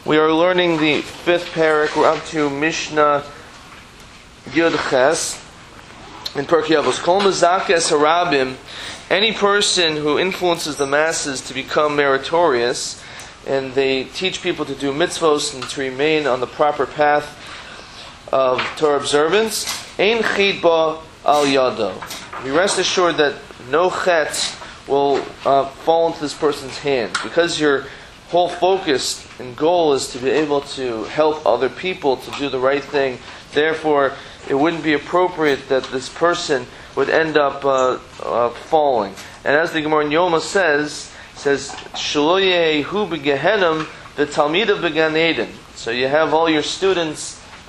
We are learning the fifth parak. We're up to Mishnah Yud Ches in Pirkei Avos. Kol mezakes harabim, any person who influences the masses to become meritorious, and they teach people to do mitzvos and to remain on the proper path of Torah observance, ein chid ba al yado. Be rest assured that no chet will fall into this person's hand, because your whole focus and goal is to be able to help other people to do the right thing. Therefore, it wouldn't be appropriate that this person would end up falling. And as the Gemara in Yoma says Shelo yehu b'gehenim v'talmidav b'gan Eden. So you have all your students in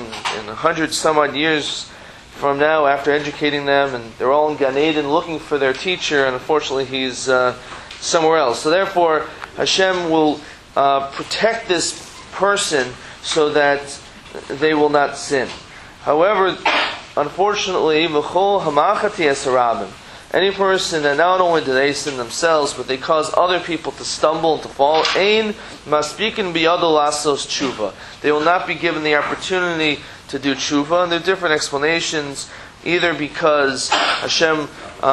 100 some odd years from now, after educating them, and they're all in Gan Eden looking for their teacher, and unfortunately he's somewhere else. So therefore, Hashem will protect this person so that they will not sin. However, unfortunately, v'chol hamachati esarabim, any person that not only do they sin themselves, but they cause other people to stumble and to fall, ein maspikin biyado lasos tshuva. They will not be given the opportunity to do tshuva, and there are different explanations. Either because Hashem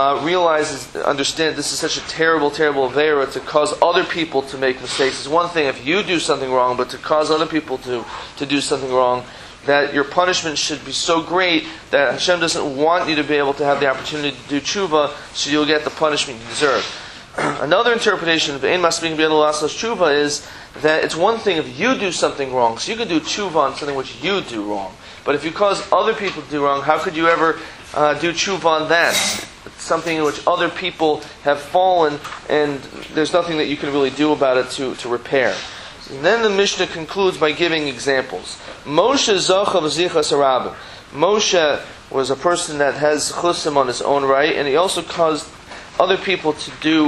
understands this is such a terrible aveira to cause other people to make mistakes. It's one thing if you do something wrong, but to cause other people to do something wrong, that your punishment should be so great that Hashem doesn't want you to be able to have the opportunity to do tshuva, so you'll get the punishment you deserve. Another interpretation of Ein Masbikin B'Yado Lasos Tshuva is that it's one thing if you do something wrong, so you can do tshuva on something which you do wrong. But if you cause other people to do wrong, how could you ever do tshuva on that? It's something in which other people have fallen, and there's nothing that you can really do about it to repair. And then the Mishnah concludes by giving examples. Moshe Zocha V'Zichas Harabim. Moshe was a person that has chusim on his own right, and he also caused other people to do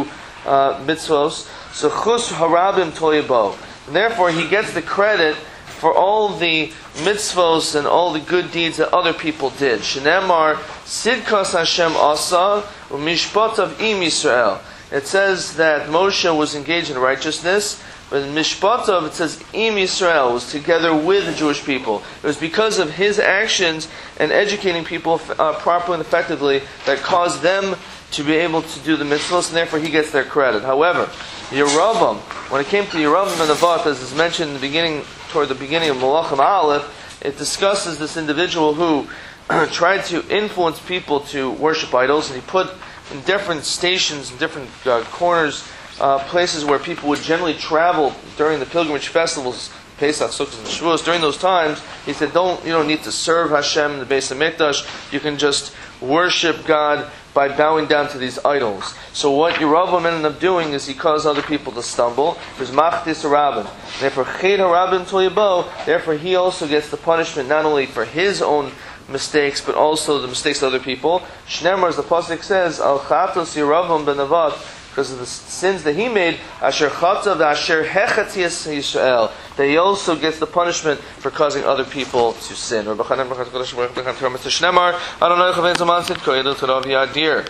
mitzvos. So chus harabim toyabo. Therefore, he gets the credit for all the mitzvos and all the good deeds that other people did. Shenemar sidkas Hashem asa u'mishpatav im Yisrael. It says that Moshe was engaged in righteousness, but in Mishpatav it says im Yisrael, was together with the Jewish people. It was because of his actions and educating people properly and effectively that caused them to be able to do the mitzvahs, and therefore he gets their credit. However, Yeravam, when it came to Yeravam and Nevat, as is mentioned toward the beginning of Malachim Aleph, it discusses this individual who tried to influence people to worship idols, and he put in different stations, in different corners, places where people would generally travel during the pilgrimage festivals, Pesach, Sukkot, and Shavuos. During those times, he said, you don't need to serve Hashem in the Beis HaMikdash. You can just worship God by bowing down to these idols. So what Yeravam ended up doing is he caused other people to stumble. There's machtis harabim. Therefore, ched harabim toyabo. Therefore, he also gets the punishment not only for his own mistakes, but also the mistakes of other people. Shnemar, as the pasuk says, al chatos Yeravam ben Nevat, because of the sins that he made, asher chatav asher hechatias Yisrael, that he also gets the punishment for causing other people to sin.